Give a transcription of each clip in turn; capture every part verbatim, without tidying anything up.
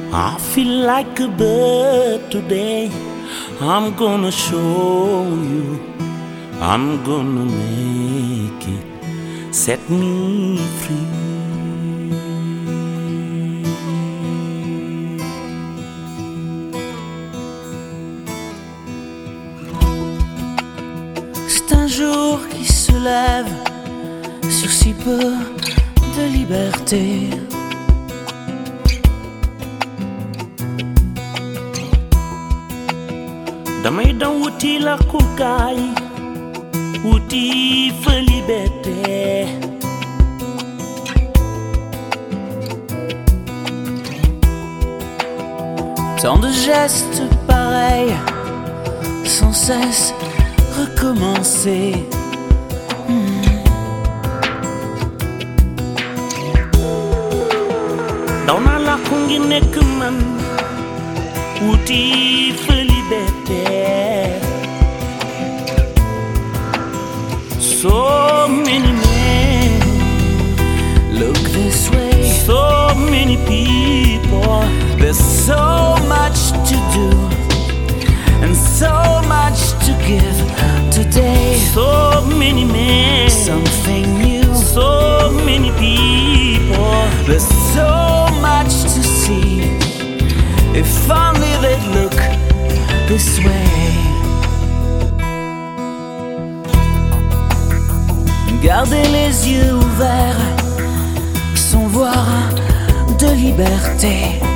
I feel like a bird today. I'm gonna show you. I'm gonna make it. Set me free. C'est un jour qui se lève sur si peu de liberté. Damay daw wuti la kukaay wuti fa liberté. Tant de gestes pareils, sans cesse recommencer. hmm. Daw naa la ko ngi nekk man wuti fa liberté. So many men Look this way, so many people. there's so much to do and so much to give today. So many men, Something new, so many people. there's so much to see. If only they'd look this way. Gardez les yeux ouverts sans voir de liberté.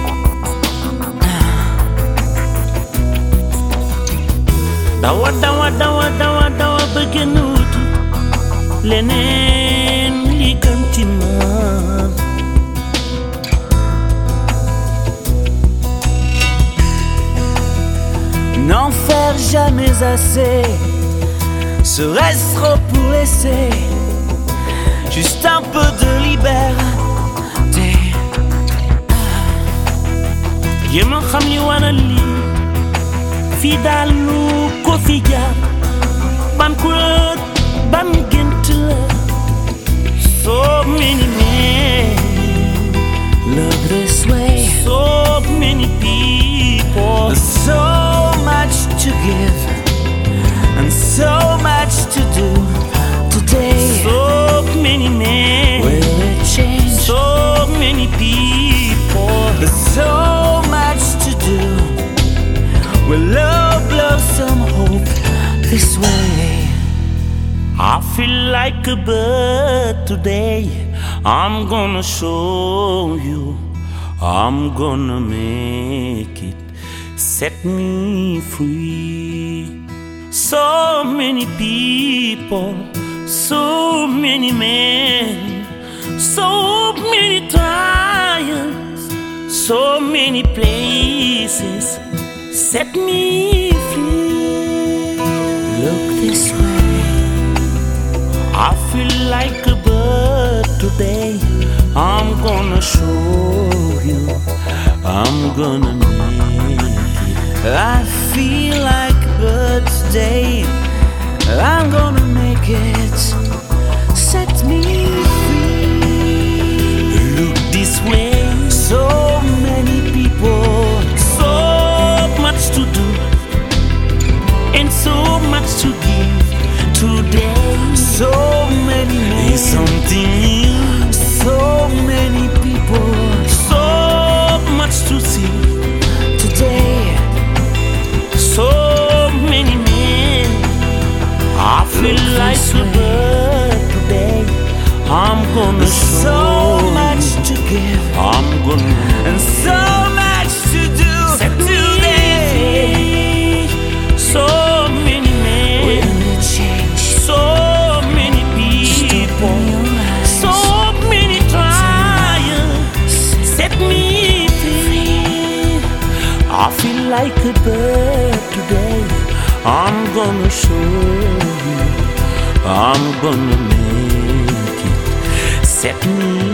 Dawa dawa dawa dawa dawa bëgg na wut leneen li gën ci man. N'en faire jamais assez, serait-ce trop pour laisser juste un peu de liberté. Jéem a xam li waral lii fii daal lu ko fi jaar ban kuréel ban gént la. So many men, Look this way, so many people. there's so much to give and so much to do today. So many men, Will it change? so many people. There's so much to do. Will love blossom hope this way? I feel like a bird today. I'm gonna show you. I'm gonna make it. Set me free. So many people, so many men, so many trials, so many places. Set me free. Look this way, I feel like a bird today. I'm gonna show you. I'm gonna make it. I feel like a bird today. I'm gonna make it. Set me free. Look this way. So many people, So much to do and so much to give today. so many men, It's something new. so many people So much to see today. so many men. I feel Look like this a way. bird today. I'm gonna There's show so you. much to give I'm gonna and so much to do set today. today. So many men, Will it change? so many Just people, open your eyes. so many trials. Set me free. I feel like a bird today. I'm gonna show you. I'm gonna make it. Set me